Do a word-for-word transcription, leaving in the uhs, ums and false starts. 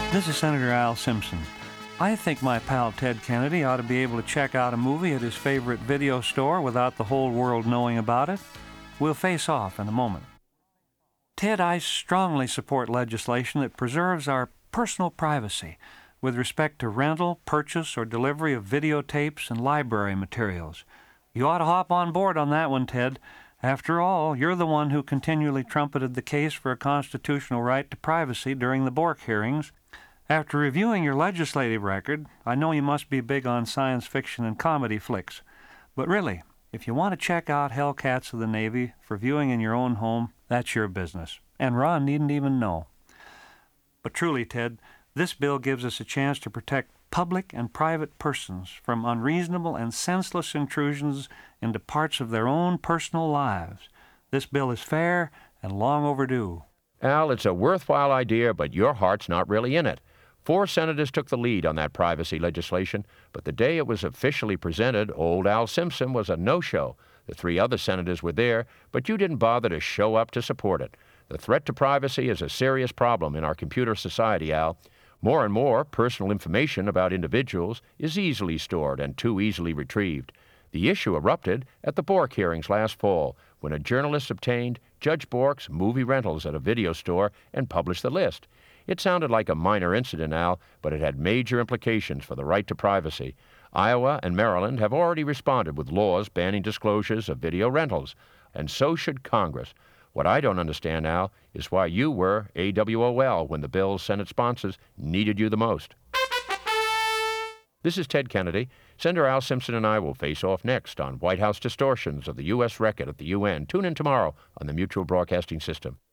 This is Senator Al Simpson. I think my pal Ted Kennedy ought to be able to check out a movie at his favorite video store without the whole world knowing about it. We'll face off in a moment. Ted, I strongly support legislation that preserves our personal privacy with respect to rental, purchase, or delivery of videotapes and library materials. You ought to hop on board on that one, Ted. After all, you're the one who continually trumpeted the case for a constitutional right to privacy during the Bork hearings. After reviewing your legislative record, I know you must be big on science fiction and comedy flicks. But really, if you want to check out Hellcats of the Navy for viewing in your own home, that's your business. And Ron needn't even know. But truly, Ted, this bill gives us a chance to protect public and private persons from unreasonable and senseless intrusions into parts of their own personal lives. This bill is fair and long overdue. Al, it's a worthwhile idea, but your heart's not really in it. Four senators took the lead on that privacy legislation, but the day it was officially presented, old Al Simpson was a no-show. The three other senators were there, but you didn't bother to show up to support it. The threat to privacy is a serious problem in our computer society, Al. More and more personal information about individuals is easily stored and too easily retrieved. The issue erupted at the Bork hearings last fall, when a journalist obtained Judge Bork's movie rentals at a video store and published the list. It sounded like a minor incident, Al, but it had major implications for the right to privacy. Iowa and Maryland have already responded with laws banning disclosures of video rentals, and so should Congress. What I don't understand, Al, is why you were A W O L when the bill's Senate sponsors needed you the most. This is Ted Kennedy. Senator Al Simpson and I will face off next on White House distortions of the U S record at the U N. Tune in tomorrow on the Mutual Broadcasting System.